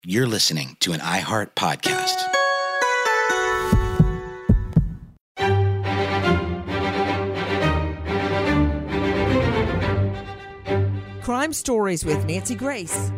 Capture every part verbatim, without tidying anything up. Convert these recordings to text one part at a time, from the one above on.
You're listening to an iHeart podcast. Crime Stories with Nancy Grace.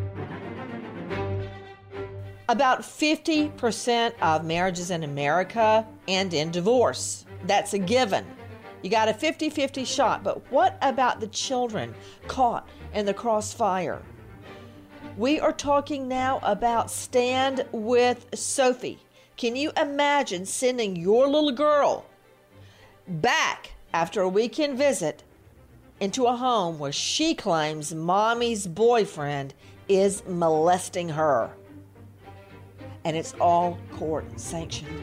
About fifty percent of marriages in America end in divorce. That's a given. You got a fifty-fifty shot, but what about the children caught in the crossfire? We are talking now about Stand with Sophie. Can you imagine sending your little girl back after a weekend visit into a home where she claims mommy's boyfriend is molesting her? And it's all court sanctioned.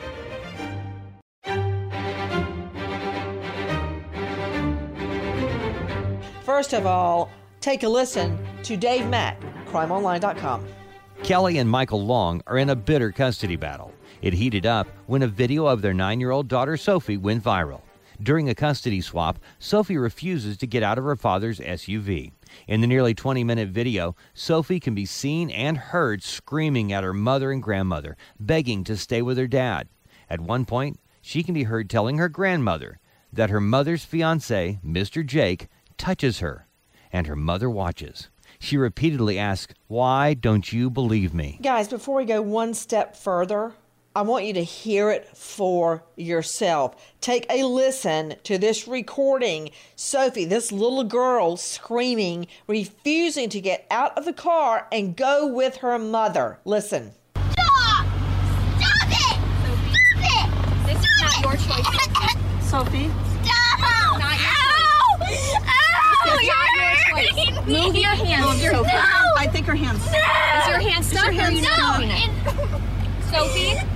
First of all, take a listen to Dave Mack, crime online dot com. Kelly and Michael Long are in a bitter custody battle. It heated up when a video of their nine-year-old daughter Sophie went viral. During a custody swap, Sophie refuses to get out of her father's S U V. In the nearly twenty-minute video, Sophie can be seen and heard screaming at her mother and grandmother, begging to stay with her dad. At one point, she can be heard telling her grandmother that her mother's fiancé, Mister Jake, touches her, and her mother watches. She repeatedly asks, "Why don't you believe me?" Guys, before we go one step further, I want you to hear it for yourself. Take a listen to this recording. Sophie, this little girl, screaming, refusing to get out of the car and go with her mother. Listen. Stop! Stop it! Sophie. Stop it! This is not your choice. Sophie. Stop! Not your Ow! Ow! This is not your choice. Move your hands, No! Sophie. No! I think her hands. No! Is your hand stuck? Is your hand or are you not stuck? moving it? Sophie.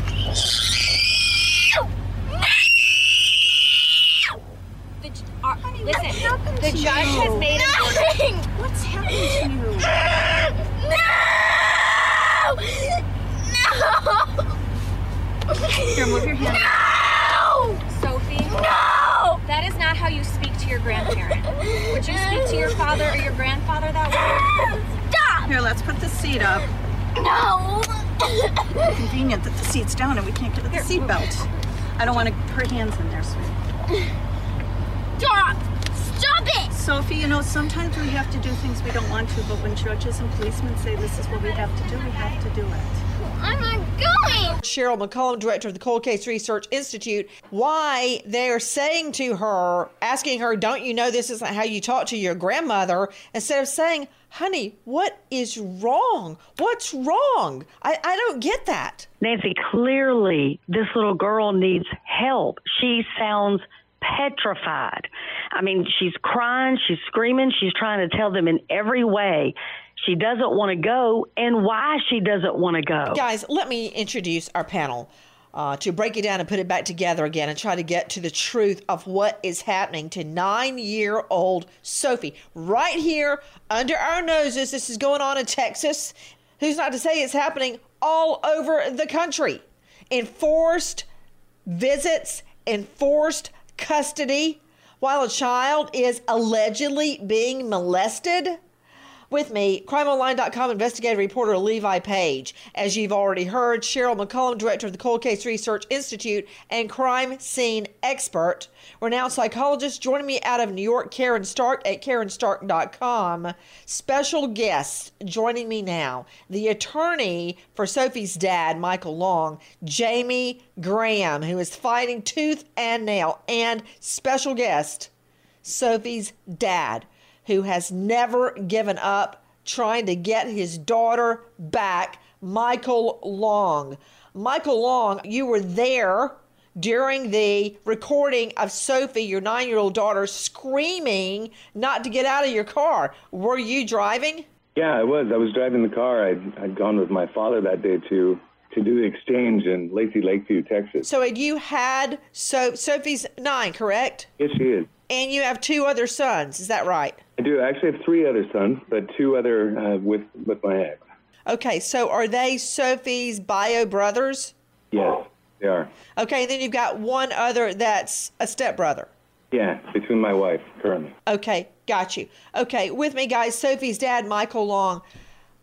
The, uh, Honey, listen, what happened the to judge you? has made an order. Nothing! What's happening to you? No! No! Here, move your hand. No! Sophie. No! That is not how you speak to your grandparent. Would you speak to your father or your grandfather that way? Stop! Here, let's put the seat up. No! Convenient that the seat's down and we can't get at the seat belt. I don't want to, her hands in there, sweetie. Stop! Stop it! Sophie, you know, sometimes we have to do things we don't want to, but when judges and policemen say this is what we have to do, we have to do it. I'm not going! Cheryl McCollum, director of the Cold Case Research Institute, why they're saying to her, asking her, don't you know this isn't how you talk to your grandmother, instead of saying, honey, what is wrong? What's wrong? I, I don't get that. Nancy, clearly this little girl needs help. She sounds petrified. I mean, she's crying, she's screaming, she's trying to tell them in every way she doesn't want to go and why she doesn't want to go. Guys, let me introduce our panel uh, to break it down and put it back together again and try to get to the truth of what is happening to nine-year-old Sophie. Right here under our noses, this is going on in Texas. Who's not to say it's happening all over the country? Enforced visits, enforced custody, while a child is allegedly being molested. With me, crime online dot com investigative reporter Levi Page. As you've already heard, Cheryl McCollum, director of the Cold Case Research Institute and crime scene expert. Renowned psychologist joining me out of New York, Karen Stark at Karen Stark dot com. Special guest joining me now, the attorney for Sophie's dad, Michael Long, Jamie Graham, who is fighting tooth and nail, and special guest, Sophie's dad, who has never given up trying to get his daughter back, Michael Long. Michael Long, you were there during the recording of Sophie, your nine-year-old daughter, screaming not to get out of your car. Were you driving? Yeah, I was. I was driving the car. I'd, I'd gone with my father that day to to do the exchange in Lacey Lakeview, Texas. So had you had, so Sophie's nine, correct? Yes, she is. And you have two other sons, is that right? I do. I actually have three other sons, but two other uh, with, with my ex. Okay, so are they Sophie's bio brothers? Yes, they are. Okay, and then you've got one other that's a stepbrother. Yeah, between my wife, currently. Okay, got you. Okay, with me, guys, Sophie's dad, Michael Long.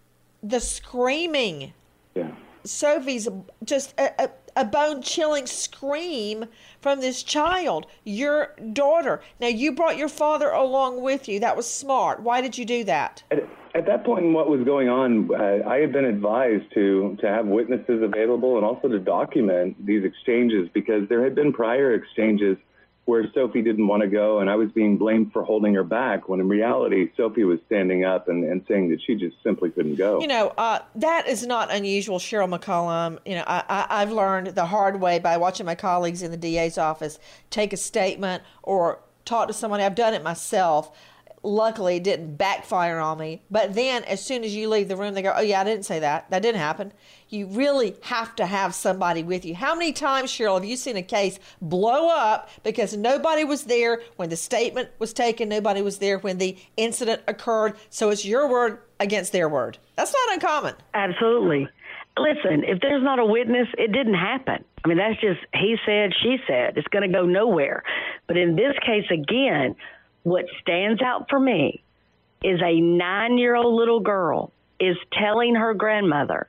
the screaming. Yeah. Sophie's just a, a, a bone-chilling scream from this child, your daughter. Now, you brought your father along with you. That was smart. Why did you do that? At, at that point in what was going on, uh, I had been advised to, to have witnesses available and also to document these exchanges, because there had been prior exchanges where Sophie didn't want to go, and I was being blamed for holding her back, when in reality, Sophie was standing up and, and saying that she just simply couldn't go. You know, uh, that is not unusual, Cheryl McCollum. You know, I, I, I've learned the hard way by watching my colleagues in the D A's office take a statement or talk to somebody. I've done it myself. Luckily, it didn't backfire on me. But then, as soon as you leave the room, they go, oh, yeah, I didn't say that. That didn't happen. You really have to have somebody with you. How many times, Cheryl, have you seen a case blow up because nobody was there when the statement was taken, nobody was there when the incident occurred, so it's your word against their word? That's not uncommon. Absolutely. Listen, if there's not a witness, it didn't happen. I mean, that's just he said, she said. It's going to go nowhere. But in this case, again, what stands out for me is a nine-year-old little girl is telling her grandmother,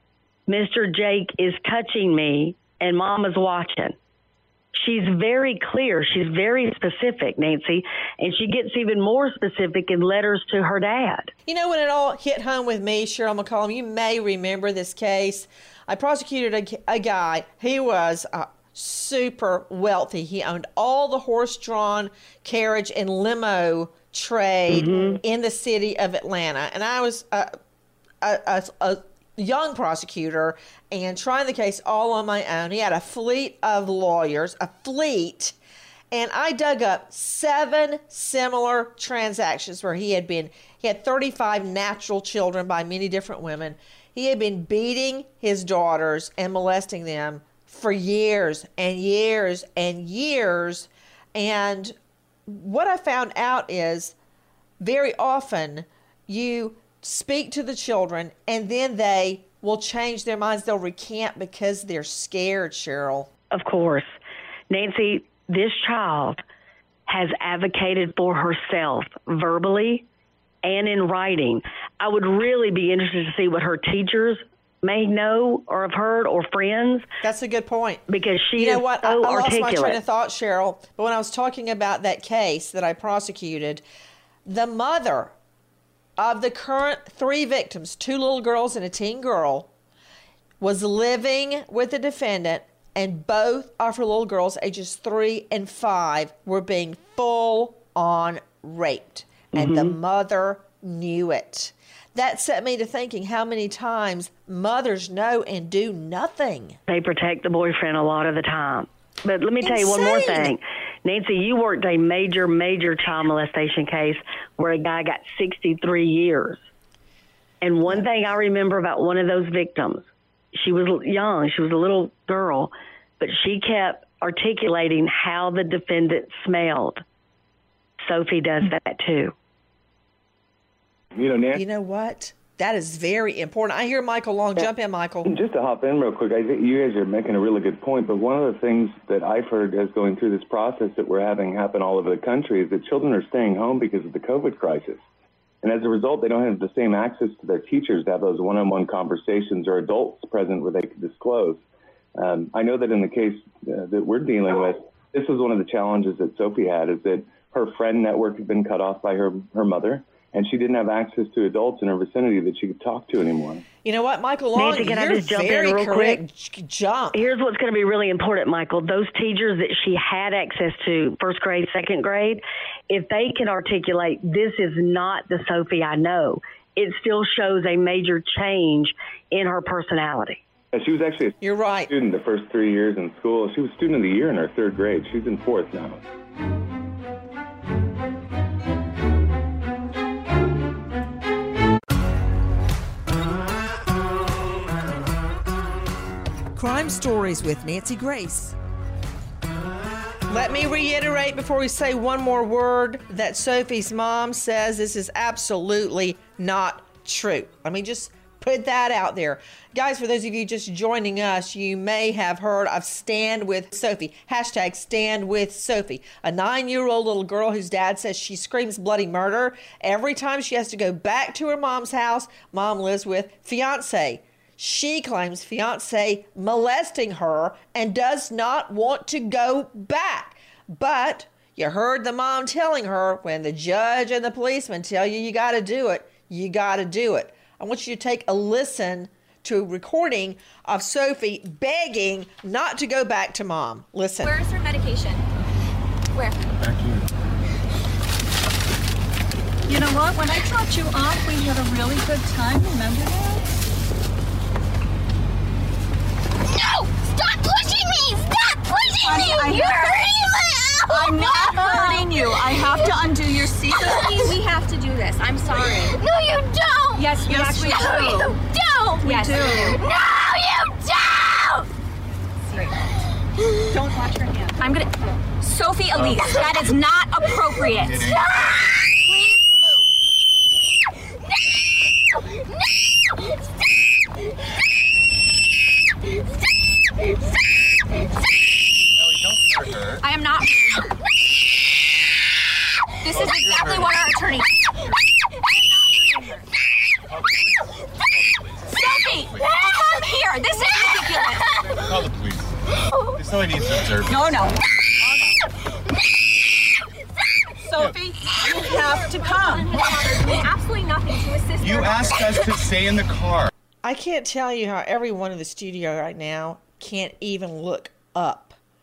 Mister Jake is touching me and Mama's watching. She's very clear. She's very specific, Nancy, and she gets even more specific in letters to her dad. You know, when it all hit home with me, Cheryl McCollum, you may remember this case. I prosecuted a, a guy. He was uh, super wealthy. He owned all the horse-drawn carriage and limo trade mm-hmm. in the city of Atlanta. And I was a, a, a, a young prosecutor and trying the case all on my own. He had a fleet of lawyers, a fleet. And I dug up seven similar transactions where he had been, he had thirty-five natural children by many different women. He had been beating his daughters and molesting them for years and years and years. And what I found out is very often you speak to the children and then they will change their minds. They'll recant because they're scared, Cheryl. Of course. Nancy, this child has advocated for herself verbally and in writing. I would really be interested to see what her teachers may know or have heard, or friends. That's a good point. Because she you know is what? so I, I lost articulate. my train of thought, Cheryl. But when I was talking about that case that I prosecuted, the mother of the current three victims, two little girls and a teen girl, was living with the defendant, and both of her little girls, ages three and five, were being full-on raped. And mm-hmm. the mother knew it. That set me to thinking how many times mothers know and do nothing. They protect the boyfriend a lot of the time. But let me Insane. tell you one more thing. Nancy, you worked a major, major child molestation case where a guy got sixty-three years. And one thing I remember about one of those victims, she was young, she was a little girl, but she kept articulating how the defendant smelled. Sophie does that too. You know, Nancy, you know what? That is very important. I hear Michael Long. Jump in, Michael. Just to hop in real quick, I think you guys are making a really good point, but one of the things that I've heard as going through this process that we're having happen all over the country is that children are staying home because of the COVID crisis. And as a result, they don't have the same access to their teachers to have those one-on-one conversations or adults present where they can disclose. Um, I know that in the case uh, that we're dealing with, this was one of the challenges that Sophie had, is that her friend network had been cut off by her, her mother, and she didn't have access to adults in her vicinity that she could talk to anymore. You know what, Michael Long, Nancy, can you're I just jump very in real correct. quick? Jump. Here's what's going to be really important, Michael. Those teachers that she had access to, first grade, second grade, if they can articulate, this is not the Sophie I know, it still shows a major change in her personality. Yeah, she was actually a You're right. student the first three years in school. She was student of the year in her third grade. She's in fourth now. Crime Stories with Nancy Grace. Let me reiterate before we say one more word that Sophie's mom says this is absolutely not true. Let me just put put that out there. Guys, for those of you just joining us, you may have heard of Stand With Sophie. Hashtag Stand With Sophie. A nine-year-old little girl whose dad says she screams bloody murder every time she has to go back to her mom's house. Mom lives with fiance. She claims fiance molesting her and does not want to go back. But you heard the mom telling her, when the judge and the policeman tell you you got to do it, you got to do it. I want you to take a listen to a recording of Sophie begging not to go back to mom. Listen. Where's her medication? Where? Back here. You know what? When I dropped you off, we had a really good time. Remember that? No! Stop pushing me! Stop pushing Honey, me! I You're have to- hurting my I'm not hurting you. I have to undo your seatbelt. We have to do this. I'm sorry. No, you don't! Yes, we Yes, we actually No, do. you don't! We Yes, do. we No, you don't! Don't watch her hand. I'm gonna. Sophie Elise, that is not appropriate. Please move. No! No! Stop! Stop! I am not. This is exactly what our attorney. Sophie, come here. This is ridiculous. Call the police. Somebody needs to observe. No, no. Sophie, you have to come. Doing absolutely nothing to assist You her. asked us to stay in the car. I can't tell you how everyone in the studio right now can't even look up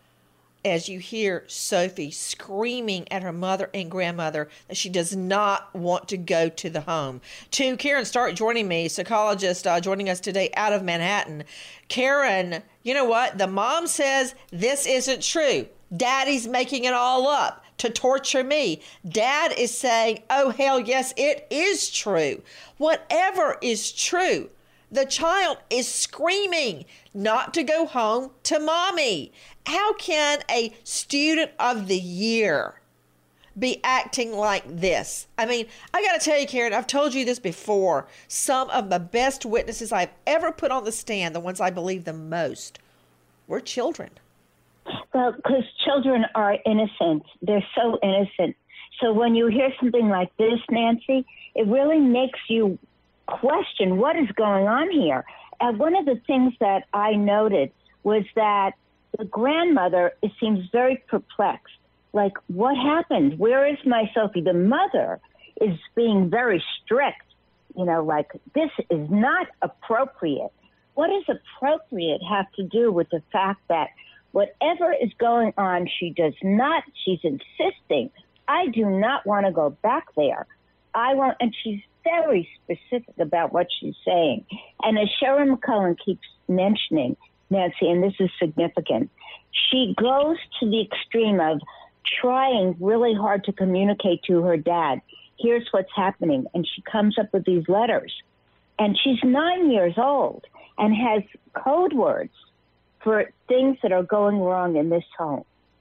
as you hear Sophie screaming at her mother and grandmother that she does not want to go to the home. To Karen Stark joining me, psychologist uh, joining us today out of Manhattan. Karen, you know what? The mom says this isn't true. Daddy's making it all up to torture me. Dad is saying, oh, hell yes, it is true. Whatever is true, the child is screaming not to go home to mommy. How can a student of the year be acting like this? I mean, I got to tell you, Karen, I've told you this before. Some of the best witnesses I've ever put on the stand, the ones I believe the most, were children. Well, because children are innocent. They're so innocent. So when you hear something like this, Nancy, it really makes you question what is going on here. And one of the things that I noted was that the grandmother, it seems very perplexed. Like, what happened? Where is my Sophie? The mother is being very strict. You know, like, this is not appropriate. What does appropriate have to do with the fact that whatever is going on, she does not, she's insisting, I do not want to go back there. I want, and she's very specific about what she's saying. And as Sharon McCullen keeps mentioning, Nancy, and this is significant, she goes to the extreme of trying really hard to communicate to her dad, here's what's happening. And she comes up with these letters. And she's nine years old and has code words for things that are going wrong in this home.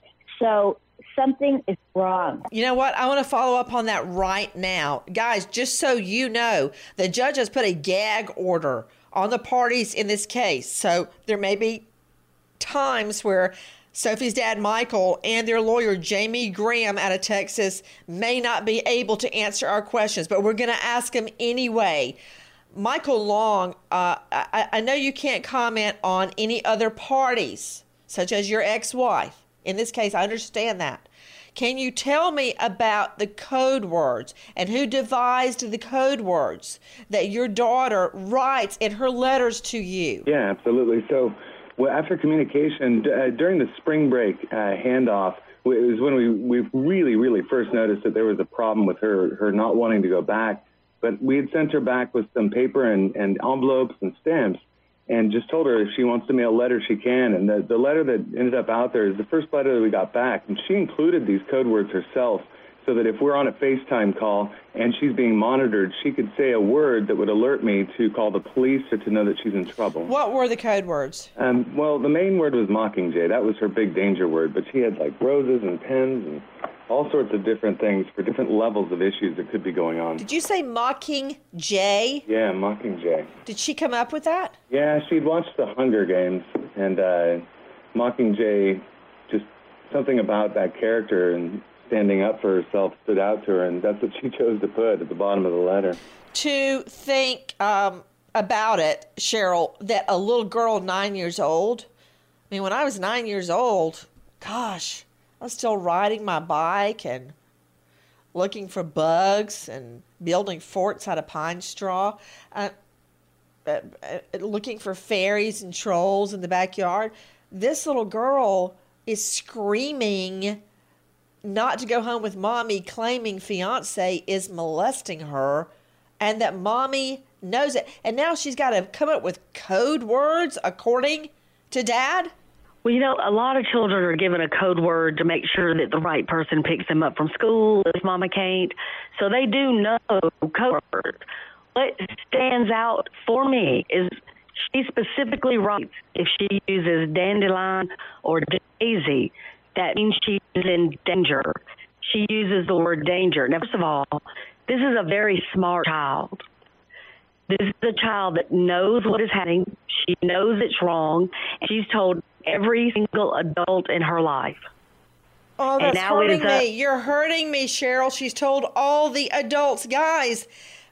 So something is wrong. You know what? I want to follow up on that right now. Guys, just so you know, the judge has put a gag order on the parties in this case. So there may be times where Sophie's dad, Michael, and their lawyer, Jamie Graham, out of Texas, may not be able to answer our questions, but we're going to ask them anyway. Michael Long, uh, I, I know you can't comment on any other parties, such as your ex-wife. In this case, I understand that. Can you tell me about the code words and who devised the code words that your daughter writes in her letters to you? Yeah, absolutely. So well, after communication, uh, during the spring break uh, handoff, it was when we, we really, really first noticed that there was a problem with her, her not wanting to go back. But we had sent her back with some paper and, and envelopes and stamps and just told her if she wants to mail a letter, she can. And the, the letter that ended up out there is the first letter that we got back. And she included these code words herself so that if we're on a FaceTime call and she's being monitored, she could say a word that would alert me to call the police or to know that she's in trouble. What were the code words? Um, well, the main word was Mockingjay. That was her big danger word. But she had like roses and pens and all sorts of different things for different levels of issues that could be going on. Did you say Mockingjay? Yeah, Mockingjay. Did she come up with that? Yeah, she'd watched The Hunger Games, and uh, Mockingjay, just something about that character and standing up for herself stood out to her, and that's what she chose to put at the bottom of the letter. To think um, about it, Cheryl, that a little girl nine years old, I mean, when I was nine years old, gosh, I was still riding my bike and looking for bugs and building forts out of pine straw, uh, uh, uh, looking for fairies and trolls in the backyard. This little girl is screaming not to go home with mommy, claiming fiance is molesting her and that mommy knows it. And now she's got to come up with code words according to dad? Well, you know, a lot of children are given a code word to make sure that the right person picks them up from school if mama can't. So they do know code words. What stands out for me is she specifically writes if she uses dandelion or daisy, that means she's in danger. She uses the word danger. Now, first of all, this is a very smart child. This is a child that knows what is happening. She knows it's wrong. And she's told every single adult in her life. Oh, that's hurting me. A- You're hurting me, Cheryl. She's told all the adults, guys,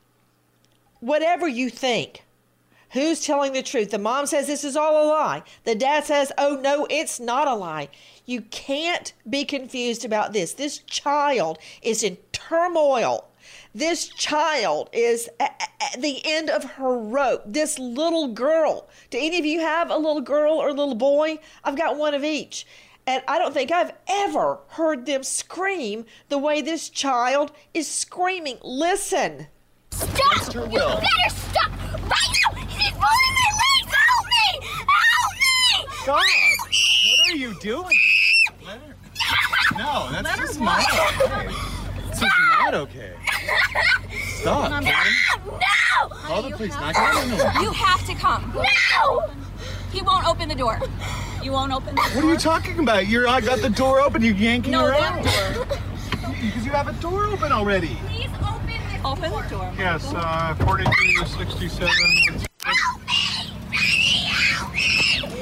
whatever you think, who's telling the truth? The mom says this is all a lie. The dad says, oh, no, it's not a lie. You can't be confused about this. This child is in turmoil. This child is at the end of her rope. This little girl. Do any of you have a little girl or a little boy? I've got one of each. And I don't think I've ever heard them scream the way this child is screaming. Listen. Stop! You better stop right now! He's pulling my legs! Help me! Help me! Stop! What are you doing? Let her... No, that's Let just her not what? okay. This is not okay. Stop. No! No! No! Call the police. Not going to You have to come. No! He won't open the door. You won't open the door? What are you talking about? You're, I got the door open. You're yanking No, her that out. door. Because you have a door open already. Please open this Open door. the door. Yes, uh, forty-two sixty-seven. Help me! Help me!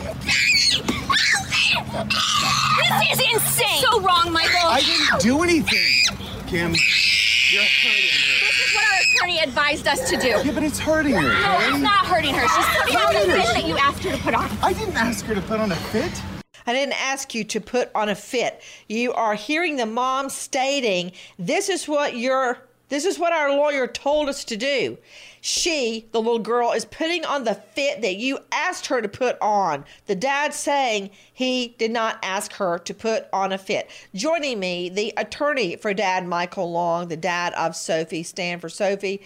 Help me! This is insane. So wrong, Michael. I didn't do anything. Kim, you're hurting her. This is what our attorney advised us to do. Yeah, but it's hurting her. No, okay? it's not hurting her. She's putting on the fit that you asked her to put on. I didn't ask her to put on a fit. I didn't ask you to put on a fit. You are hearing the mom stating, this is what your, this is what our lawyer told us to do. She, the little girl, is putting on the fit that you asked her to put on. The dad saying he did not ask her to put on a fit. Joining me, the attorney for Dad, Michael Long, the dad of Sophie, stand for Sophie.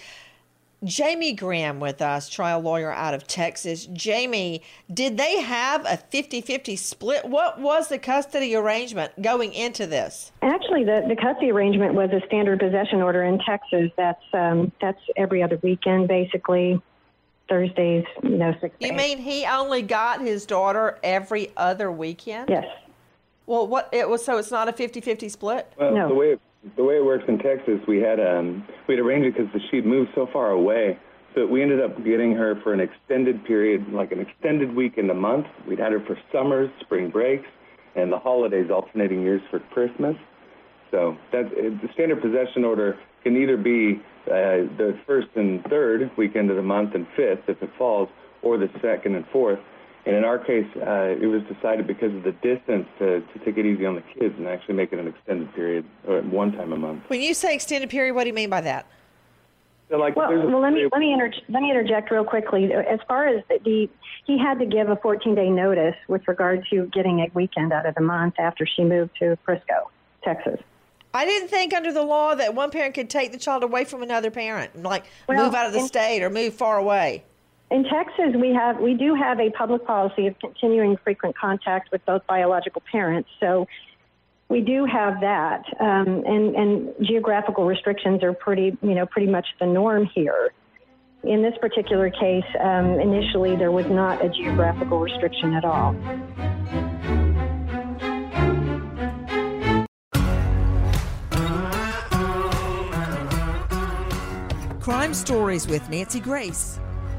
Jamie Graham with us, trial lawyer out of Texas. Jamie, did they have a fifty-fifty split? What was the custody arrangement going into this? Actually, the, the custody arrangement was a standard possession order in Texas. That's um, that's every other weekend, basically. Thursdays, you know, six days. You mean he only got his daughter every other weekend? Yes. Well, what it was, so it's not a fifty-fifty split? Well, No. the way it, the way it works in Texas, we had um we had arranged it because she'd moved so far away. So we ended up getting her for an extended period, like an extended weekend a month. We'd had her for summers, spring breaks, and the holidays, alternating years for Christmas. So that the standard possession order can either be uh, the first and third weekend of the month and fifth if it falls, or the second and fourth. And in our case, uh, it was decided because of the distance to, to take it easy on the kids and actually make it an extended period, or one time a month. When you say extended period, what do you mean by that? So like, Well, there's a- well, let me let me inter- let me interject real quickly. As far as the, he had to give a fourteen-day notice with regard to getting a weekend out of the month after she moved to Frisco, Texas. I didn't think under the law that one parent could take the child away from another parent and like Well, move out of the in- state or move far away. In Texas, we have we do have a public policy of continuing frequent contact with both biological parents. So we do have that, um, and and geographical restrictions are pretty you know pretty much the norm here. In this particular case, um, initially there was not a geographical restriction at all. Crime Stories with Nancy Grace.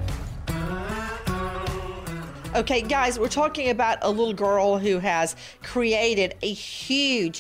Okay, guys, we're talking about a little girl who has created a huge,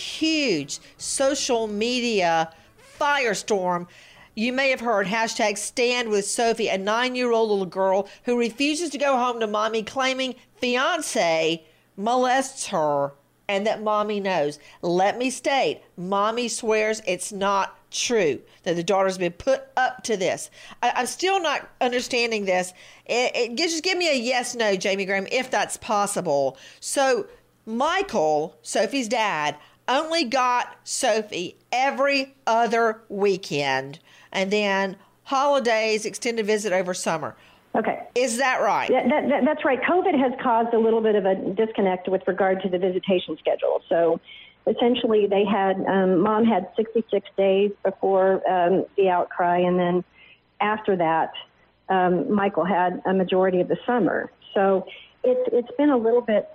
huge social media firestorm. You may have heard hashtag Stand with Sophie, a nine-year-old little girl who refuses to go home to mommy, claiming fiance molests her and that mommy knows. Let me state, mommy swears it's not true, that the daughter's been put up to this. I, I'm still not understanding this. It, it, just give me a yes, no, Jamie Graham, if that's possible. So Michael, Sophie's dad, only got Sophie every other weekend, and then holidays, extended visit over summer. Okay. Is that right? That, that, that, that's right. COVID has caused a little bit of a disconnect with regard to the visitation schedule. So essentially they had, um, mom had sixty-six days before um, the outcry, and then after that, um, Michael had a majority of the summer. So it's it's been a little bit.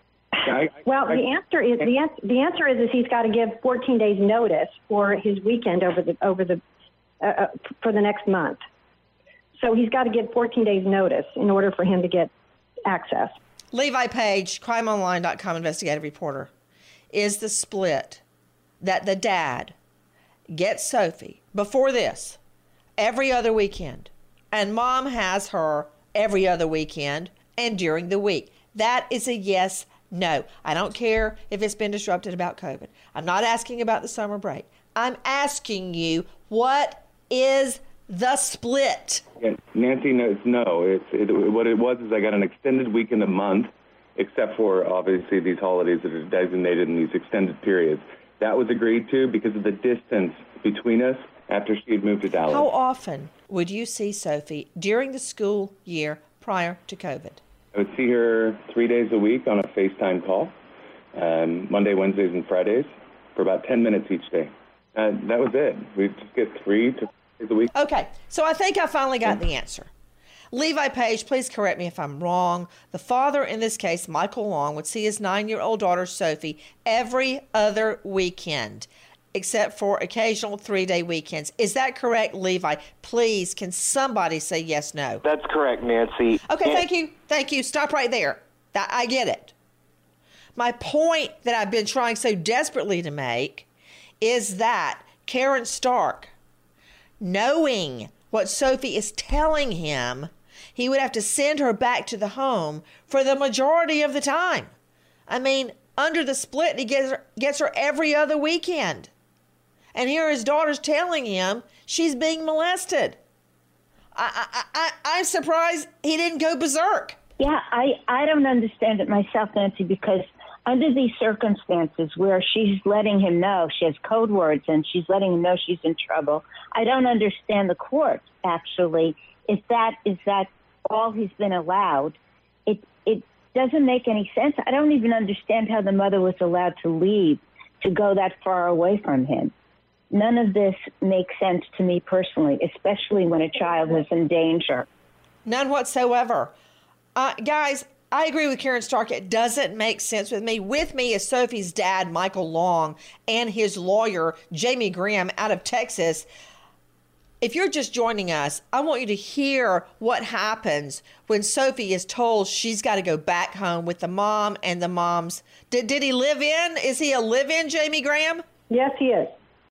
I, well, I, the answer is the answer, the answer is is he's got to give fourteen days notice for his weekend over the over the uh, for the next month. So he's got to give fourteen days notice in order for him to get access. Levi Page, crime online dot com investigative reporter. Is the split that the dad gets Sophie before this every other weekend, and mom has her every other weekend and during the week? That is a yes, no. I don't care if it's been disrupted about COVID. I'm not asking about the summer break. I'm asking you, what is the split? Yeah, Nancy, no, it's no. It's it, what it was is I got an extended weekend a month, except for obviously these holidays that are designated in these extended periods. That was agreed to because of the distance between us after she had moved to Dallas. How often would you see Sophie during the school year prior to COVID? I would see her three days a week on a FaceTime call, um, Monday, Wednesdays, and Fridays, for about ten minutes each day. Uh, that was it. We'd just get three to four days a week. Okay, so I think I finally got the answer. Levi Page, please correct me if I'm wrong. The father, in this case, Michael Long, would see his nine-year-old daughter, Sophie, every other weekend, except for occasional three-day weekends. Is that correct, Levi? Please, can somebody say yes, no? That's correct, Nancy. Okay, thank you. Thank you. Stop right there. That, I get it. My point that I've been trying so desperately to make is that Karen Stark, knowing what Sophie is telling him, he would have to send her back to the home for the majority of the time. I mean, under the split, he gets her, gets her every other weekend. And here his daughter's telling him she's being molested. I, I, I, I'm surprised he didn't go berserk. Yeah, I, I don't understand it myself, Nancy, because under these circumstances where she's letting him know, she has code words and she's letting him know she's in trouble, I don't understand the court, actually. If that is that all he's been allowed, it it doesn't make any sense. I don't even understand how the mother was allowed to leave, to go that far away from him. None of this makes sense to me personally, especially when a child is in danger. None whatsoever. Uh, guys, I agree with Karen Stark. It doesn't make sense with me. With me is Sophie's dad, Michael Long, and his lawyer, Jamie Graham, out of Texas. If you're just joining us, I want you to hear what happens when Sophie is told she's got to go back home with the mom and the mom's. Did, did he live in? Is he a live-in, Jamie Graham? Yes, he is.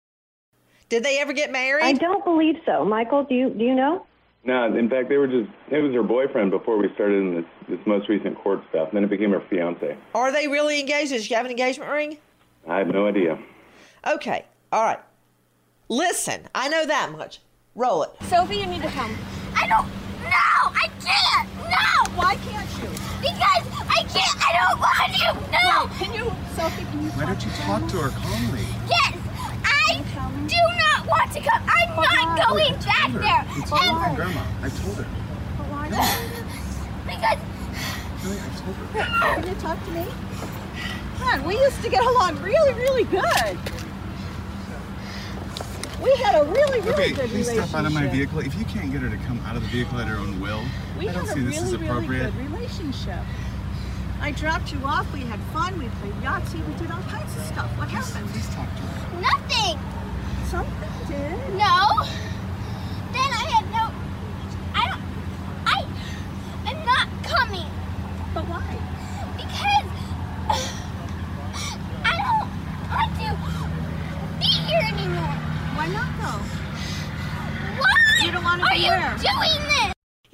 Did they ever get married? I don't believe so. Michael, do you do you know? No, in fact, they were just, it was her boyfriend before we started in this, this most recent court stuff, and then it became her fiance. Are they really engaged? Does she have an engagement ring? I have no idea. Okay, all right. Listen, I know that much. Roll it. Sophie, you need to come. I don't. No, I can't. No. Why can't you? Because I can't. I don't want you. No. Can you, Sophie? Can you? Why don't you talk to her calmly? Yes. I do not want to come. I'm not going Look, back her. there. It's all ever. my grandma. I told her. But why No. not? Because. Really, I told her. Can you talk to me? Come on, we used to get along really, really good. We had a really, really Okay, good please relationship. step out of my vehicle. If you can't get her to come out of the vehicle at her own will, We I don't had see a this really, as appropriate. really good relationship. I dropped you off. We had fun. We played Yahtzee. We did all kinds of stuff. What happened? Please talk to her. Nothing. Something did. No. They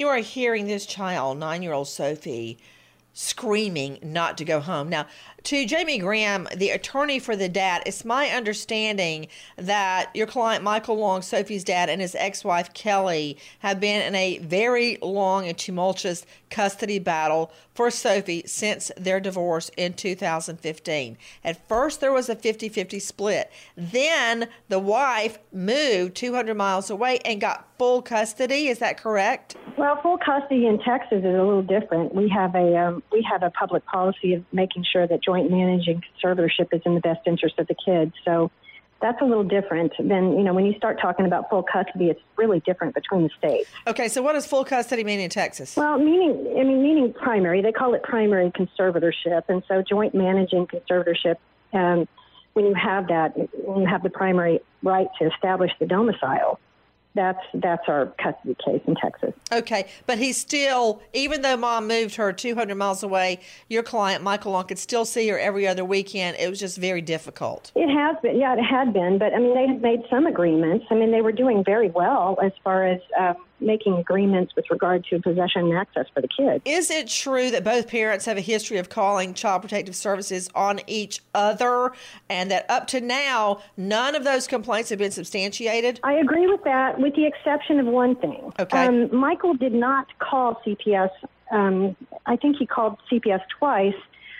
are hearing this child, nine-year-old Sophie, screaming not to go home. Now, to Jamie Graham, the attorney for the dad, it's my understanding that your client, Michael Long, Sophie's dad, and his ex-wife, Kelly, have been in a very long and tumultuous custody battle for Sophie since their divorce in two thousand fifteen. At first, there was a fifty-fifty split. Then the wife moved two hundred miles away and got full custody. Is that correct? Well, full custody in Texas is a little different. We have a um, we have a public policy of making sure that joint managing conservatorship is in the best interest of the kids. So that's a little different than, you know, when you start talking about full custody, it's really different between the states. Okay, so what does full custody mean in Texas? Well, meaning, I mean, meaning primary. They call it primary conservatorship. And so joint managing conservatorship, um, when you have that, when you have the primary right to establish the domicile, That's that's our custody case in Texas. Okay, but he's still, even though mom moved her two hundred miles away, your client, Michael Long, could still see her every other weekend. It was just very difficult. It has been, yeah, it had been. But, I mean, they had made some agreements. I mean, they were doing very well as far as uh, making agreements with regard to possession and access for the kids. Is it true that both parents have a history of calling Child Protective Services on each other, and that up to now, none of those complaints have been substantiated? I agree with that, with the exception of one thing. Okay. Um, Michael did not call C P S. Um, I think he called C P S twice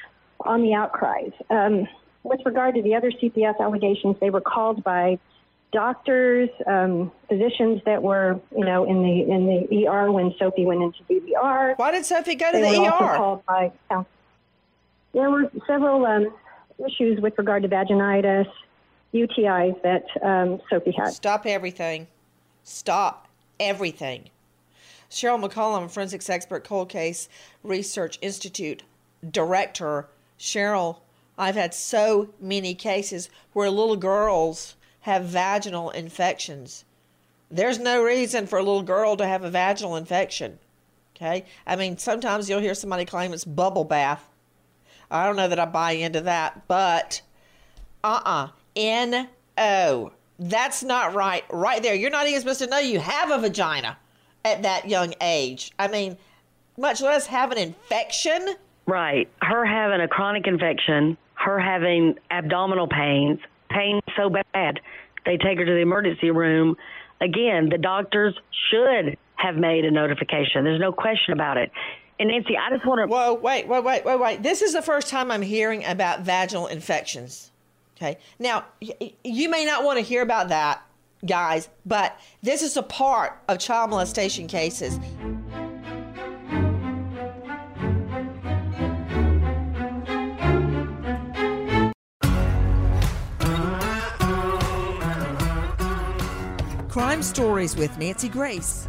on the outcries. Um, with regard to the other C P S allegations, they were called by doctors, um, physicians that were, you know, in the in the E R when Sophie went into the E R. Why did Sophie go to they the were E R? Also called by, uh, there were several um, issues with regard to vaginitis, U T Is that um, Sophie had. Stop everything. Stop everything. Cheryl McCollum, forensics expert, Cold Case Research Institute director. Cheryl, I've had so many cases where little girls have vaginal infections. There's no reason for a little girl to have a vaginal infection. Okay? I mean, sometimes you'll hear somebody claim it's bubble bath. I don't know that I buy into that, but uh-uh. N O. That's not right. Right there. You're not even supposed to know you have a vagina at that young age. I mean, much less have an infection. Right. Her having a chronic infection, her having abdominal pains, pain so bad, they take her to the emergency room. Again, the doctors should have made a notification. There's no question about it. And Nancy, I just want to... Whoa, wait, wait, wait, wait, wait. This is the first time I'm hearing about vaginal infections. Okay. Now, y- you may not want to hear about that, guys, but this is a part of child molestation cases. Crime Stories with Nancy Grace.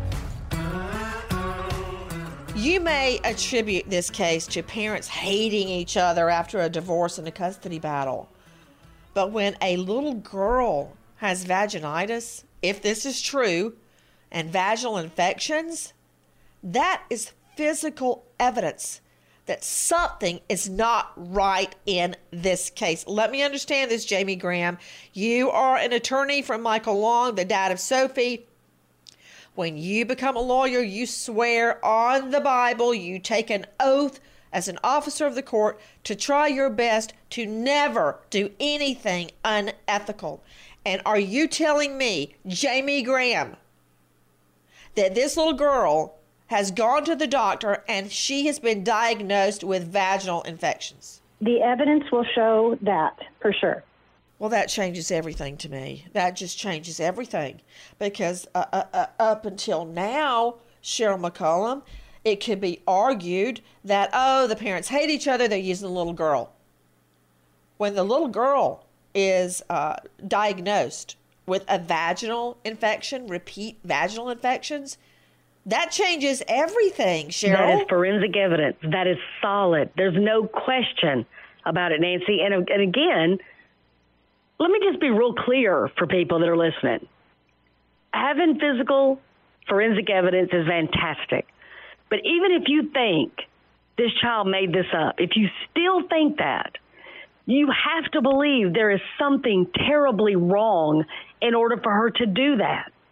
You may attribute this case to parents hating each other after a divorce and a custody battle. But when a little girl has vaginitis, if this is true, and vaginal infections, that is physical evidence that something is not right in this case. Let me understand this, Jamie Graham. You are an attorney from Michael Long, the dad of Sophie. When you become a lawyer, you swear on the Bible, you take an oath as an officer of the court to try your best to never do anything unethical. And are you telling me, Jamie Graham, that this little girl has gone to the doctor and she has been diagnosed with vaginal infections? The evidence will show that, for sure. Well, that changes everything to me. That just changes everything. Because uh, uh, uh, up until now, Cheryl McCollum, it could be argued that, oh, the parents hate each other, they're using the little girl. When the little girl is uh, diagnosed with a vaginal infection, repeat vaginal infections, that changes everything, Cheryl. That is forensic evidence. That is solid. There's no question about it, Nancy. And, and again, let me just be real clear for people that are listening. Having physical forensic evidence is fantastic. But even if you think this child made this up, if you still think that, you have to believe there is something terribly wrong in order for her to do that.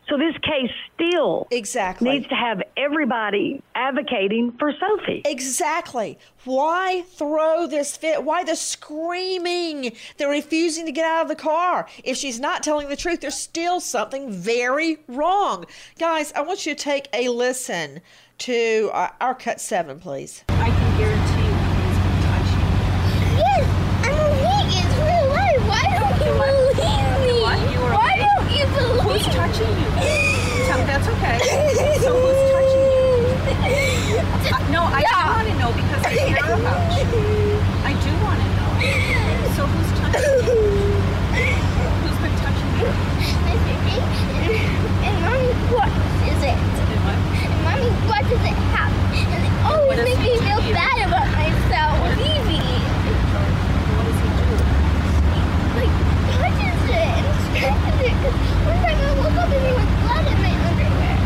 So this case still exactly needs to have everybody advocating for Sophie. Exactly. Why throw this fit? Why the screaming? They're refusing to get out of the car. If she's not telling the truth, there's still something very wrong. Guys, I want you to take a listen to uh, our cut seven, please. I can guarantee you he's been touching you. Yes, I'm awake. It's real life. Why don't you believe me? What? You were Why awake? don't you believe me? Who's touching you? Tell me that's okay. So who's touching you? Uh, no, I do want to know because I care about you. I do want to know. So who's touching you? Who's been touching you? And mommy watches it. And what? And mommy watches it happen. And it always makes me feel bad about myself. Phoebe. What does he do? Like, touches it and scratches it. Because one time I woke up and there was blood in my underwear.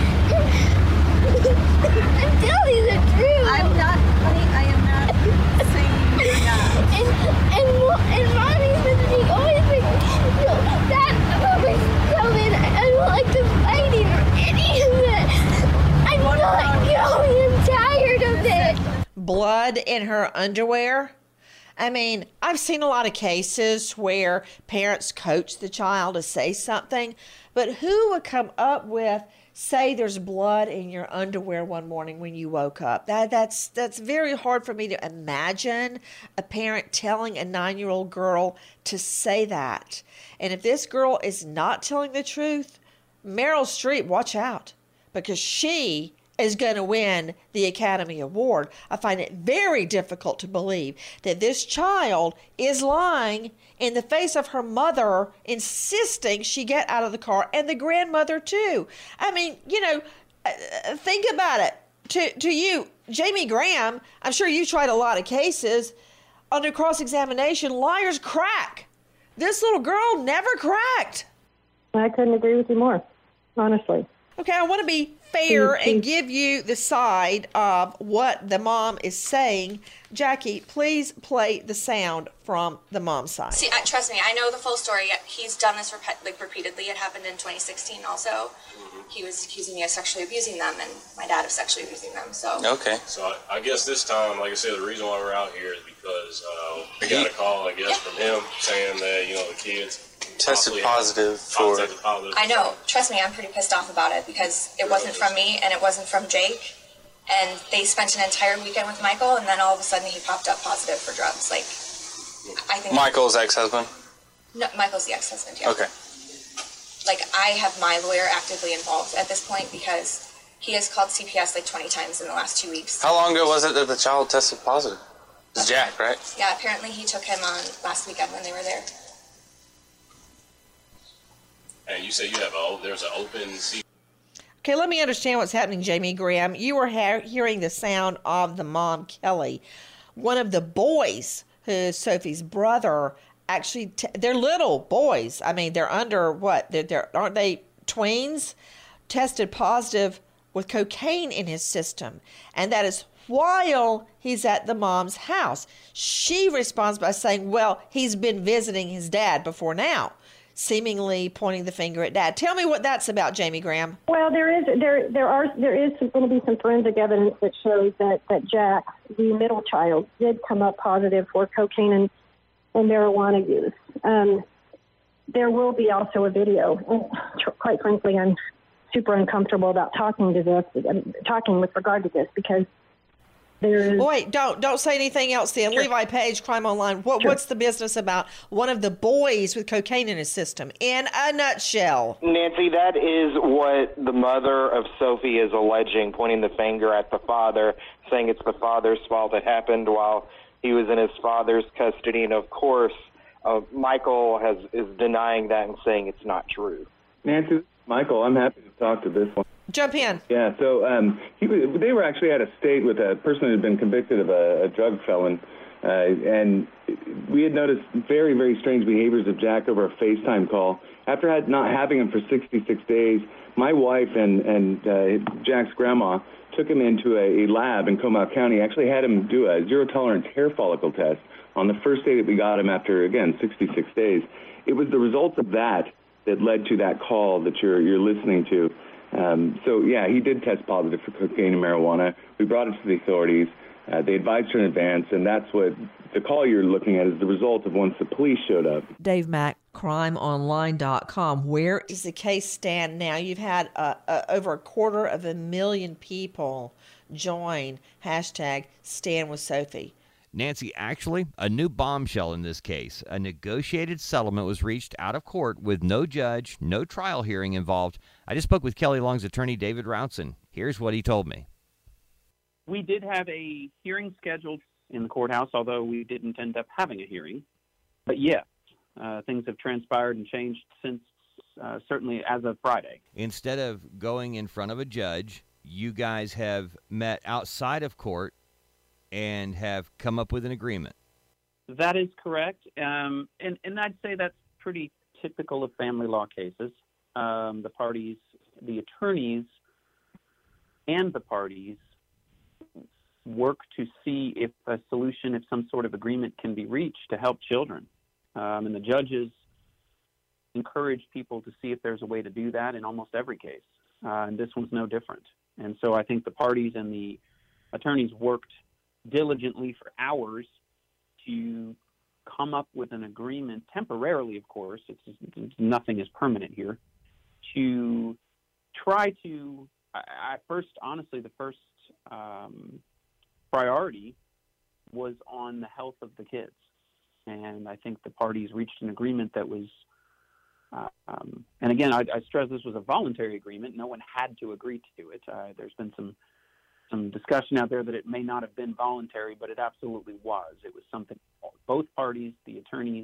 I'm telling you the truth. I'm not, honey, I am not saying you're not. And, and, mo- and mommy says she always makes me feel bad about myself. And I don't like the fighting or any of it. I'm What not about you? going. I'm tired of it. Blood in her underwear. I mean, I've seen a lot of cases where parents coach the child to say something, but who would come up with, say there's blood in your underwear one morning when you woke up? That that's that's very hard for me to imagine a parent telling a nine-year-old girl to say that. And if this girl is not telling the truth, Meryl Streep, watch out, because she is going to win the Academy Award. I find it very difficult to believe that this child is lying in the face of her mother, insisting she get out of the car, and the grandmother too. I mean, you know, uh, think about it. To to you, Jamie Graham, I'm sure you tried a lot of cases. Under cross-examination, liars crack. This little girl never cracked. I couldn't agree with you more, honestly. Okay, I want to be fair and give you the side of what the mom is saying. Jackie, please play the sound from the mom's side. See, I, trust me, I know the full story. He's done this rep- like repeatedly. It happened in twenty sixteen also. Mm-hmm. He was accusing me of sexually abusing them, and my dad of sexually abusing them. So okay. So I, I guess this time, like I said, the reason why we're out here is because uh, we got a call, I guess, yeah. from him saying that, you know, the kids tested positive for. Positive. I know. Trust me, I'm pretty pissed off about it because it wasn't from me and it wasn't from Jake. And they spent an entire weekend with Michael, and then all of a sudden he popped up positive for drugs. Like, I think Michael's ex-husband. No, Michael's the ex-husband. Yeah. Okay. Like, I have my lawyer actively involved at this point because he has called C P S like twenty times in the last two weeks. How long ago was it that the child tested positive? It's Jack, right? Yeah. Apparently, he took him on last weekend when they were there. And you say you have a there's an open seat. Okay, let me understand what's happening, Jamie Graham. You were ha- hearing the sound of the mom, Kelly. One of the boys, who's Sophie's brother, actually, t- they're little boys. I mean, they're under what? They're, they're aren't they tweens? Tested positive with cocaine in his system, and that is while he's at the mom's house. She responds by saying, "Well, he's been visiting his dad before now." Seemingly pointing the finger at dad. Tell me what that's about, Jamie Graham. Well, there is there there are there is going to be some forensic evidence that shows that that Jack, the middle child, did come up positive for cocaine and, and marijuana use. Um, there will be also a video, and quite frankly, I'm super uncomfortable about talking to this, talking with regard to this because. There's... Wait, don't don't say anything else then. Sure. Levi Page, Crime Online. What, sure. What's the business about one of the boys with cocaine in his system? In a nutshell. Nancy, that is what the mother of Sophie is alleging, pointing the finger at the father, saying it's the father's fault it happened while he was in his father's custody. And, of course, uh, Michael has is denying that and saying it's not true. Nancy, Michael, I'm happy to talk to this one. Jump in. Yeah, so um, he was, they were actually at a state with a person who had been convicted of a, a drug felon, uh, and we had noticed very, very strange behaviors of Jack over a FaceTime call. After had not having him for sixty-six days, my wife and, and uh, Jack's grandma took him into a, a lab in Comal County, actually had him do a zero-tolerance hair follicle test on the first day that we got him after, again, sixty-six days. It was the results of that that led to that call that you're you're listening to. Um, so, yeah, he did test positive for cocaine and marijuana. We brought it to the authorities. Uh, they advised her in advance, and that's what the call you're looking at is the result of once the police showed up. Dave Mack, crime online dot com. Where does the case stand now? You've had uh, uh, over a quarter of a million people join hashtag Stand with Sophie. Nancy, actually, a new bombshell in this case. A negotiated settlement was reached out of court with no judge, no trial hearing involved. I just spoke with Kelly Long's attorney, David Routson. Here's what he told me. We did have a hearing scheduled in the courthouse, although we didn't end up having a hearing. But yes, uh, things have transpired and changed since, uh, certainly as of Friday. Instead of going in front of a judge, you guys have met outside of court and have come up with an agreement. That is correct. Um, and, and I'd say that's pretty typical of family law cases. Um, the parties, the attorneys and the parties work to see if a solution, if some sort of agreement can be reached to help children. Um, and the judges encourage people to see if there's a way to do that in almost every case. Uh, and this one's no different. And so I think the parties and the attorneys worked diligently for hours to come up with an agreement, temporarily, of course, it's, it's nothing is permanent here, to try to, I, I first, honestly, the first um, priority was on the health of the kids. And I think the parties reached an agreement that was, uh, um, and again, I, I stress this was a voluntary agreement. No one had to agree to it. Uh, there's been some some discussion out there that it may not have been voluntary, but it absolutely was. It was something both parties, the attorneys,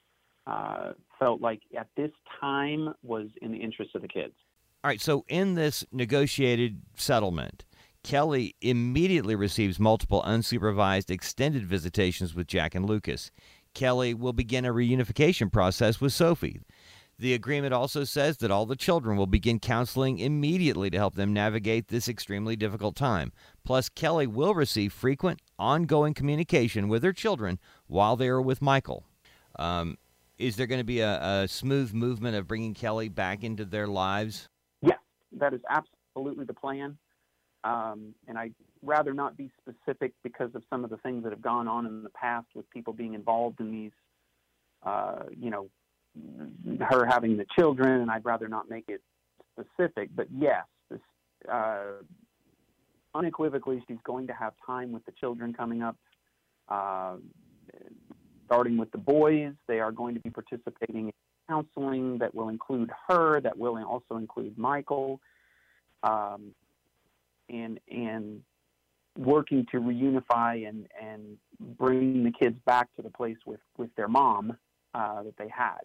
uh, felt like at this time was in the interest of the kids. All right, so in this negotiated settlement, Kelly immediately receives multiple unsupervised extended visitations with Jack and Lucas. Kelly will begin a reunification process with Sophie. The agreement also says that all the children will begin counseling immediately to help them navigate this extremely difficult time. Plus, Kelly will receive frequent, ongoing communication with her children while they are with Michael. Um, is there going to be a, a smooth movement of bringing Kelly back into their lives? Yes, that is absolutely the plan. Um, and I'd rather not be specific because of some of the things that have gone on in the past with people being involved in these, uh, you know, her having the children, and I'd rather not make it specific. But yes, this, uh, unequivocally, she's going to have time with the children coming up, uh, starting with the boys. They are going to be participating in counseling that will include her, that will also include Michael, um, and and working to reunify and, and bring the kids back to the place with, with their mom uh, that they had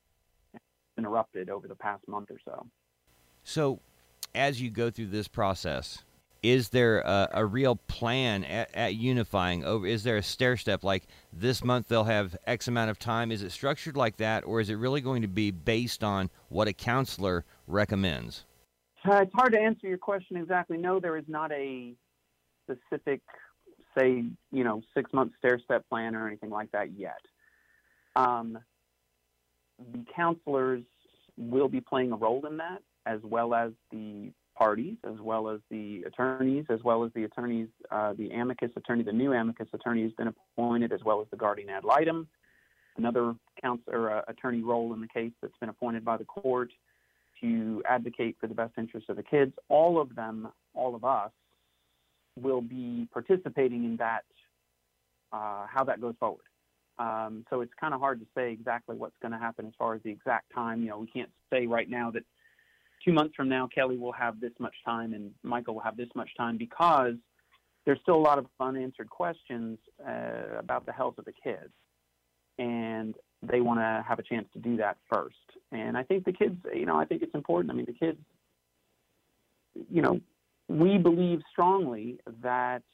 interrupted over the past month or so. So as you go through this process, is there a, a real plan at, at unifying? Over? Is there a stair step like this month they'll have X amount of time? Is it structured like that, or is it really going to be based on what a counselor recommends? Uh, it's hard to answer your question exactly. No, there is not a specific, say, you know, six-month stair-step plan or anything like that yet. Um, the counselors will be playing a role in that, as well as the parties, as well as the attorneys, as well as the attorneys, uh, the amicus attorney, the new amicus attorney has been appointed, as well as the guardian ad litem, another counselor, uh, attorney role in the case that's been appointed by the court to advocate for the best interests of the kids. All of them, all of us, will be participating in that, uh, how that goes forward. Um, so it's kind of hard to say exactly what's going to happen as far as the exact time. You know, we can't say right now that two months from now, Kelly will have this much time and Michael will have this much time, because there's still a lot of unanswered questions uh, about the health of the kids. And they want to have a chance to do that first. And I think the kids, you know, I think it's important. I mean, the kids, you know, we believe strongly that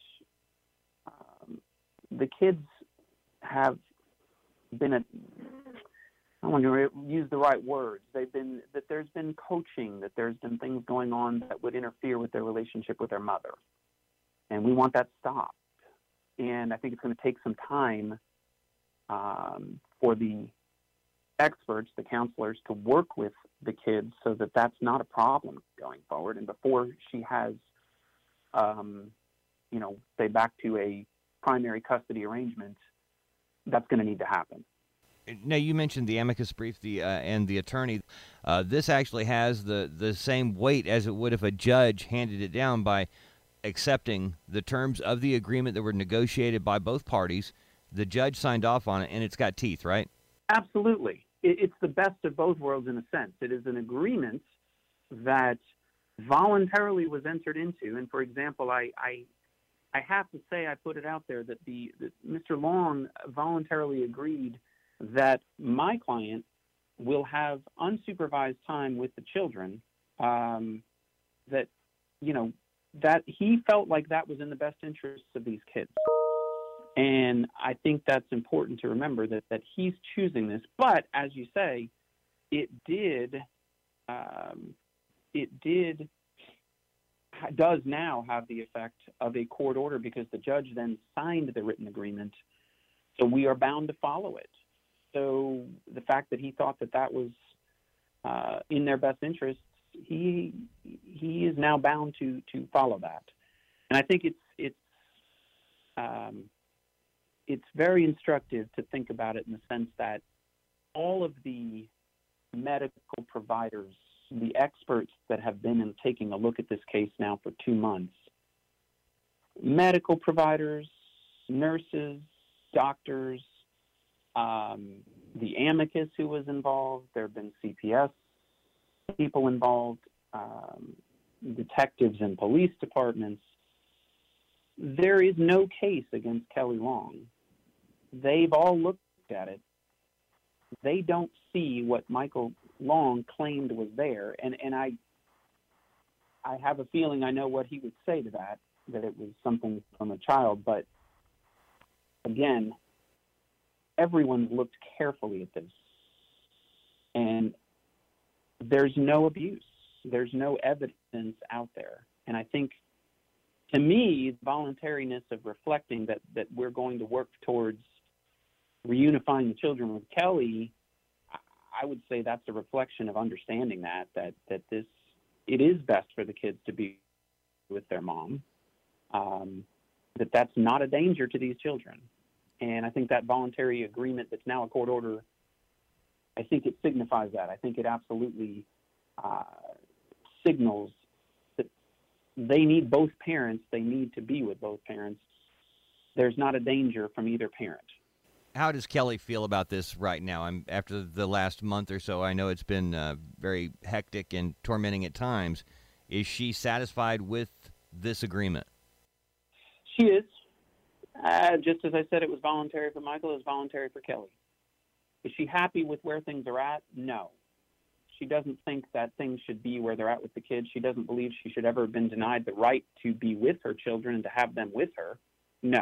um, the kids have been a, I want to use the right words. They've been, that there's been coaching, that there's been things going on that would interfere with their relationship with their mother. And we want that stopped. And I think it's going to take some time um, for the experts, the counselors, to work with the kids so that that's not a problem going forward. And before she has, um, you know, say back to a primary custody arrangement, that's going to need to happen. Now, you mentioned the amicus brief the uh, and the attorney. Uh, this actually has the, the same weight as it would if a judge handed it down by accepting the terms of the agreement that were negotiated by both parties. The judge signed off on it, and it's got teeth, right? Absolutely. It's the best of both worlds in a sense. It is an agreement that voluntarily was entered into. And, for example, I, I, I have to say, I put it out there that, the, that Mister Long voluntarily agreed that my client will have unsupervised time with the children, um, that, you know, that he felt like that was in the best interests of these kids. And I think that's important to remember, that, that he's choosing this. But as you say, it did, um, it did, does now have the effect of a court order, because the judge then signed the written agreement. So we are bound to follow it. So the fact that he thought that that was uh, in their best interests, he he is now bound to to follow that. And I think it's it's um, it's very instructive to think about it in the sense that all of the medical providers, the experts that have been in taking a look at this case now for two months, medical providers, nurses, doctors, um, the amicus who was involved, there have been C P S people involved, um, detectives and police departments. There is no case against Kelly Long. They've all looked at it. They don't see what Michael Long claimed was there. And, and I, I have a feeling I know what he would say to that, that it was something from a child. But again, everyone's looked carefully at this. And there's no abuse. There's no evidence out there. And I think, to me, the voluntariness of reflecting that, that we're going to work towards reunifying the children with Kelly, I would say that's a reflection of understanding that, that, that this, it is best for the kids to be with their mom, um, that that's not a danger to these children. And I think that voluntary agreement that's now a court order, I think it signifies that. I think it absolutely uh, signals that they need both parents. They need to be with both parents. There's not a danger from either parent. How does Kelly feel about this right now? I'm, after the last month or so, I know it's been uh, very hectic and tormenting at times. Is she satisfied with this agreement? She is. Uh, just as I said, it was voluntary for Michael, it was voluntary for Kelly. Is she happy with where things are at? No. She doesn't think that things should be where they're at with the kids. She doesn't believe she should ever have been denied the right to be with her children and to have them with her. No.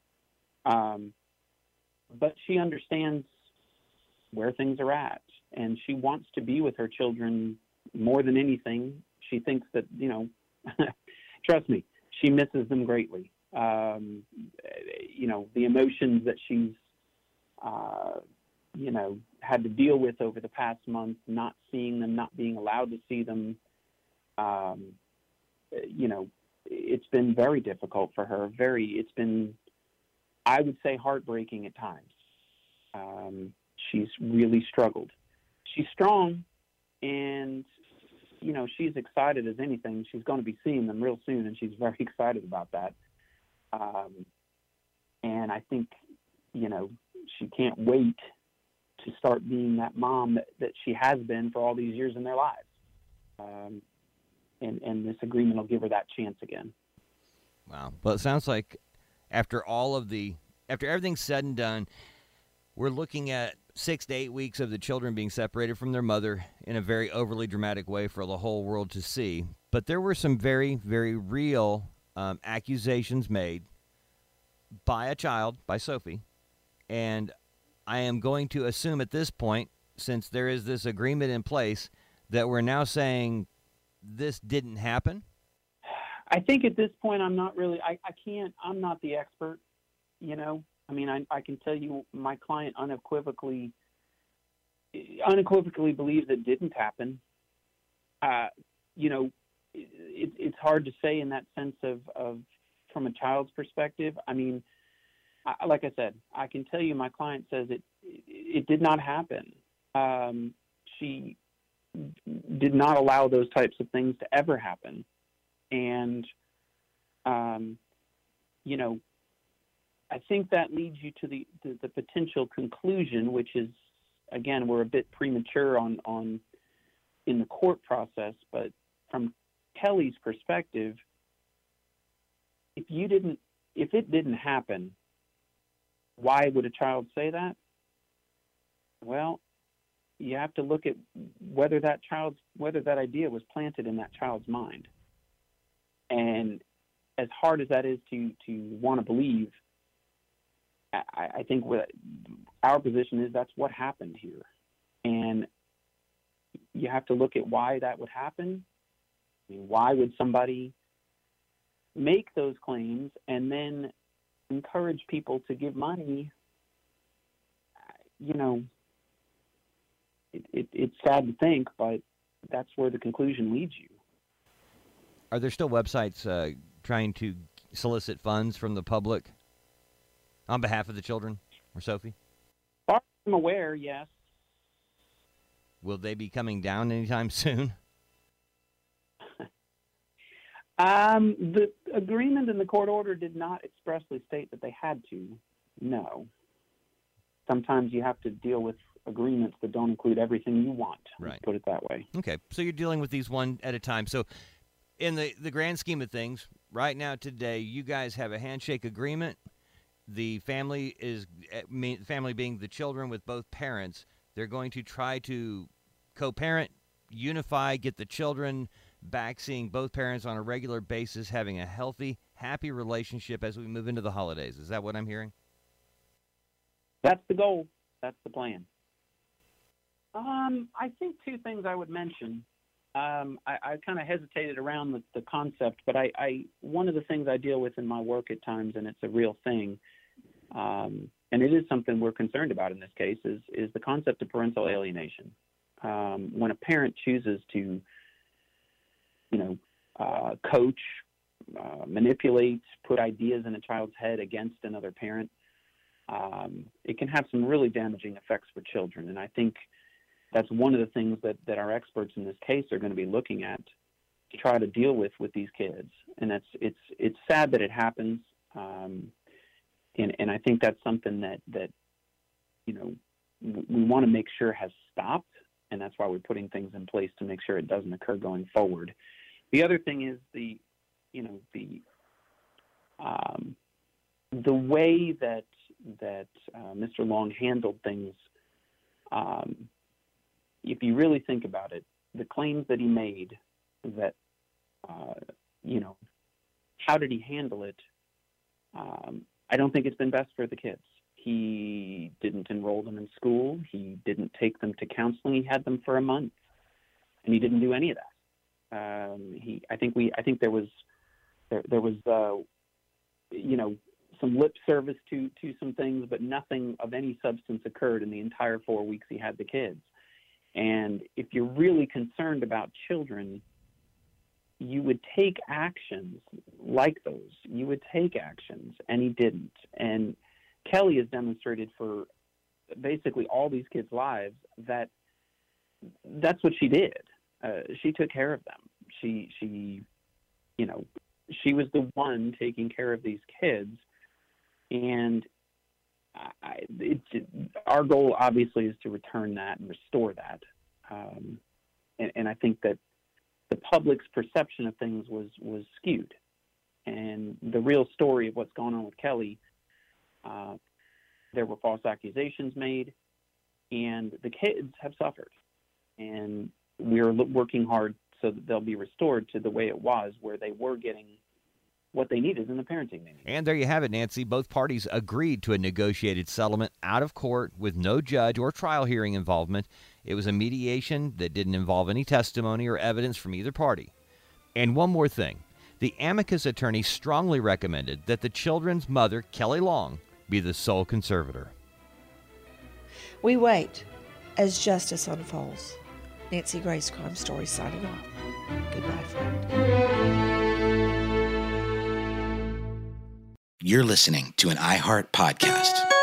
Um, but she understands where things are at, and she wants to be with her children more than anything. She thinks that, you know, trust me, she misses them greatly. Um, you know, the emotions that she's, uh, you know, had to deal with over the past month, not seeing them, not being allowed to see them, um, you know, it's been very difficult for her. Very, it's been, I would say, heartbreaking at times. Um, she's really struggled. She's strong, and, you know, she's excited as anything. She's going to be seeing them real soon, and she's very excited about that. Um, and I think, you know, she can't wait to start being that mom that, that she has been for all these years in their lives. Um, and, and this agreement will give her that chance again. Wow. Well, it sounds like after all of the, after everything's said and done, we're looking at six to eight weeks of the children being separated from their mother in a very overly dramatic way for the whole world to see. But there were some very, very real um, accusations made by a child, by Sophie, and I am going to assume at this point, since there is this agreement in place, that we're now saying this didn't happen? I think at this point, I'm not really, I, I can't, I'm not the expert, you know. I mean, I, I can tell you my client unequivocally unequivocally believes it didn't happen. Uh, you know, it, it's hard to say in that sense of, of from a child's perspective. I mean, I, like I said, I can tell you my client says it it did not happen. Um, she did not allow those types of things to ever happen. And, um, you know, I think that leads you to the, the, the potential conclusion, which is, again, we're a bit premature on, on in the court process, but from Kelly's perspective, if you didn't, if it didn't happen, why would a child say that? Well, you have to look at whether that child's, whether that idea was planted in that child's mind. And as hard as that is to, to want to believe, I, I think what our position is that's what happened here. And you have to look at why that would happen. I mean, why would somebody make those claims and then encourage people to give money? You know, it, it, it's sad to think, but that's where the conclusion leads you. Are there still websites uh, trying to solicit funds from the public on behalf of the children or Sophie? As far as I'm aware, yes. Will they be coming down anytime soon? um, the agreement in the court order did not expressly state that they had to. No. Sometimes you have to deal with agreements that don't include everything you want. Right. Let's put it that way. Okay. So you're dealing with these one at a time. So in the, the grand scheme of things, right now today, you guys have a handshake agreement. The family is, family being the children with both parents, they're going to try to co-parent, unify, get the children back seeing both parents on a regular basis, having a healthy, happy relationship as we move into the holidays. Is that what I'm hearing? That's the goal. That's the plan. Um, I think two things I would mention. Um, I, I kind of hesitated around the, the concept, but I, I one of the things I deal with in my work at times, and it's a real thing, um, and it is something we're concerned about in this case, is is the concept of parental alienation. Um, when a parent chooses to, you know, uh, coach, uh, manipulate, put ideas in a child's head against another parent, um, it can have some really damaging effects for children. And I think that's one of the things that, that our experts in this case are going to be looking at to try to deal with with these kids. And that's it's it's sad that it happens, um, and and I think that's something that that you know w- we want to make sure has stopped, and that's why we're putting things in place to make sure it doesn't occur going forward. The other thing is the you know the um, the way that that uh, Mister Long handled things. Um, If you really think about it, the claims that he made that, uh, you know, how did he handle it? Um, I don't think it's been best for the kids. He didn't enroll them in school. He didn't take them to counseling. He had them for a month, and he didn't do any of that. Um, he, I think we, I think there was, there, there was, uh, you know, some lip service to to some things, but nothing of any substance occurred in the entire four weeks he had the kids. And if you're really concerned about children, you would take actions like those. You would take actions, and he didn't. And Kelly has demonstrated for basically all these kids' lives that that's what she did. Uh, she took care of them. She, she, you know, she was the one taking care of these kids. And I, it's, our goal, obviously, is to return that and restore that. Um, and, and I think that the public's perception of things was, was skewed. And the real story of what's going on with Kelly, uh, there were false accusations made, and the kids have suffered. And we're working hard so that they'll be restored to the way it was, where they were getting what they needed in the parenting they needed. And there you have it, Nancy. Both parties agreed to a negotiated settlement out of court with no judge or trial hearing involvement. It was a mediation that didn't involve any testimony or evidence from either party. And one more thing. The amicus attorney strongly recommended that the children's mother, Kelly Long, be the sole conservator. We wait. as justice unfolds. Nancy Grace, Crime Story, signing off. Goodbye, friend. You're listening to an iHeart podcast.